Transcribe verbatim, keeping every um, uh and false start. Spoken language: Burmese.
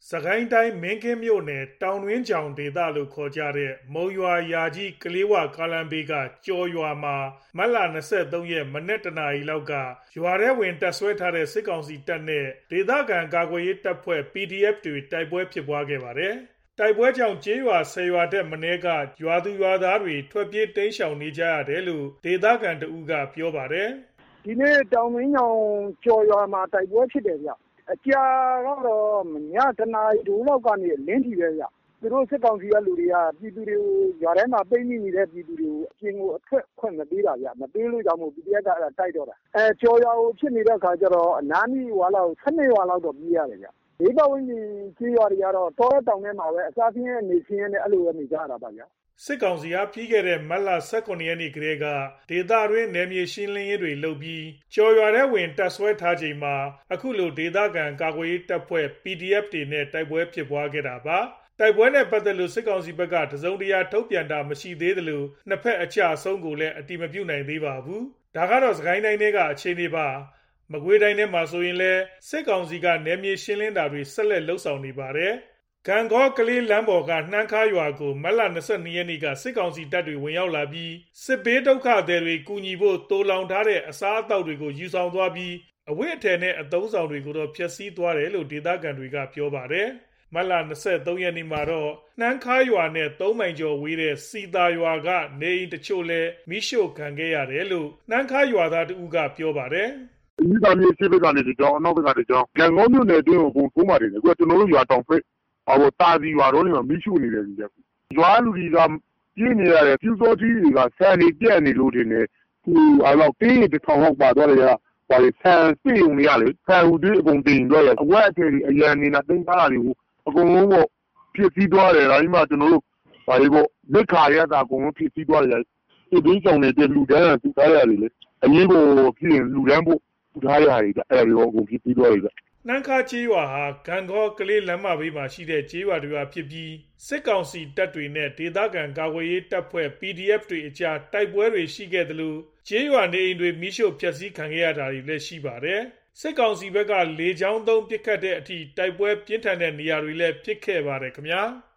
စကိုင်းတိုင်းမင်းကင်းမြို့နယ်တောင်တွင်းချောင်ဒေသလို့ခေါ်ကြတဲ့မုံရွာရာကြီးကလေးဝကားလမ်းဘေးကကျော်ရွာမှာမတ်လ၂၃ရက်မနက်တနာရီလောက်ကရွာထဲဝင်တပ်စွဲထားတဲ့စစ်ကောင်စီတပ်နဲ့ဒေသခံကာကွယ်ရေးတပ်ဖွဲ့ ပီဒီအက်ဖ် တွေတိုက်ပွဲဖြစ်ပွားခဲ့ပါတယ်။တိုက်ပွဲကြောင့်ကျေးရွာ၁၀ရွာထက်မနည်းကရွာသူရွာသားတွေထွက်ပြေးတိမ်းရှောင်နေကြရတယ်လို့ဒေသခံတဦးကပြောပါတယ်။ဒီနေ့တောင်တွင်းချောင်ကျော်ရွာမှာတိုက်ပွဲဖြစ်တယ်ဗျ။အကြာကတော့ညတနာရီထိုးလောက်ကနေလင်းထီပဲဗျ။သူတို့စစ်ကောင်စီကလူတွေကပြည်သူတွေကိုရွာထဲမှာပိတ်မိနေတဲ့ပြည်သူတွေကိုအပြင်ကိုအထွက်ခွင့်မပေးတာဗျ။မပေးလို့ကြောင့်မို့ ပီဒီအက်ဖ် ကတိုက်တော့တာ။အဲကျော်ရွာကိုဖြစ်နေတဲ့အခါကျတော့အနားနီးရွာလောက်၁၂ရွာလောက်တော့ပြေးရတယ်ဗျ။ဘေးပတ်ဝန်းကျင်ကျေးရွာတွေကတော့တောထဲတောင်ထဲမှာပဲအစားဆင်းရဲနေဆင်းရဲနဲ့အဲ့လိုပဲနေကြရတာပါဗျ။စစ်ကောင်စီကပြီးခဲ့တဲ့မတ်လ၁၇ရက်နေ့ကတည်းကဒေသတွင်းနယ်မြေရှင်းလင်းရေးတွေလုပ်ပြီးကျော်ရွာထဲဝင်တပ်စွဲထားချိန်မှာအခုလိုဒေသခံကာကွယ်ရေးတပ်ဖွဲ့ ပီဒီအက်ဖ် တွေနဲ့တိုက်ပွဲဖြစ်ပွားခဲ့တာပါ။တိုက်ပွဲနဲ့ပတ်သက်လို့စစ်ကောင်စီဘက်ကတစုံတရာထုတ်ပြန်တာမရှိသေးသလိုနှစ်ဖက်အကျအဆုံးကိုလည်းအတည်မပြုနိုင်သေးပါဘူး။ဒါကတော့စကိုင်းတိုင်းထဲကအခြေအနေပါ။မကွေးတိုင်းထဲမှာဆိုရင်လည်းစစ်ကောင်စီကနယ်မြေရှင်းလင်းတာတွေဆက်လက်လုပ်ဆောင်နေပါတယ်။ဂန့်ဂေါကလေးလမ်းပေါ်ကနှမ်းခါးရွာကိုမတ်လ၂၂ရက်နေ့ကစစ်ကောင်စီတပ်တွေဝင်ရောက်လာပြီးစစ်ဘေးဒုက္ခသည်တွေကူညီဖို့တိုးလောင်ထားတဲ့အစားအသောက်တွေကိုယူဆောင်သွားပြီးအဝတ်အထည်နဲ့အသုံးဆောင်တွေကိုတော့ဖျက်ဆီးသွားတယ်လို့ဒေသခံတွေကပြောပါတယ်။မတ်လ၂၃ရက်နေ့မှာတော့နှမ်းခါးရွာနဲ့၃မိုင်ကျော်ဝေးတဲ့စီသာရွာကနေအိမ်တချို့လည်းမိရှို့ခံခဲ့ရတယ်လို့နှမ်းခါးရွာသားတဦးကပြောပါတယ်။ဒီကနေ့စစ်ဘက်ကနေကြောင်းအနောက်ဘက်ကနေကြောင်းဂန့်ဂေါမြို့နယ်အတွင်းကိုပုံထိုးပါတယ်အခုကကျွန်တော်တို့ရွာတောင်ဖက်အော်တာစီရွာတော့နေမှာမိရှုနေတယ်ကြီးရွာလူတွေကပြင်းနေရတယ်ပြူစောကြီးတွေကဆန်နေပြက်နေလို့တင်နေခုအဲ့တော့တင်းတစ်ထောင်လောက်ပါသွားတယ်ကဘာလဲဆန်ပြေုံနေရလေဆန်ဟူတွေအကုန်တင်တော့ရအဝက်အထည်အရန်နေတာတင်းသားတာတွေကိုအကုန်လုံးပေါ့ဖြစ်ပြီးသွားတယ်ဒါကြီးမှကျွန်တော်တို့ဘာလို့ပေါ့လက်ခါရတာအကုန်လုံးဖြစ်ပြီးသွားတယ်ဒီဒင်းဆောင်နေတဲ့လူတန်းကသူသားရတယ်လေအရင်ကဖြစ်ရင်လူတန်းဖို့သူသားရတယ်အဲ့ဒါရောအကုန်ဖြစ်ပြီးသွားတယ်နှမ်းခါးကျေးရွာဟာဂန့်ဂေါကလေးလမ်းမဘေးမှာရှိတဲ့ကျေးရွာတွေဖြစ်ပြီးစစ်ကောင်စီတပ်တွေနဲ့ဒေသခံကာကွယ်ရေးတပ်ဖွဲ့ ပီဒီအက်ဖ် တွေအကြားတိုက်ပွဲတွေရှိခဲ့သလိုကျေးရွာနေအိမ်တွေမိရှို့ဖျက်ဆီးခံခဲ့ရတာတွေလည်းရှိပါတယ်။စစ်ကောင်စီဘက်ကလေကြောင်းသုံးပစ်ခတ်တဲ့အထိတိုက်ပွဲပြင်းထန်တဲ့နေရာတွေလည်းဖြစ်ခဲ့ပါတယ်ခင်ဗျာ။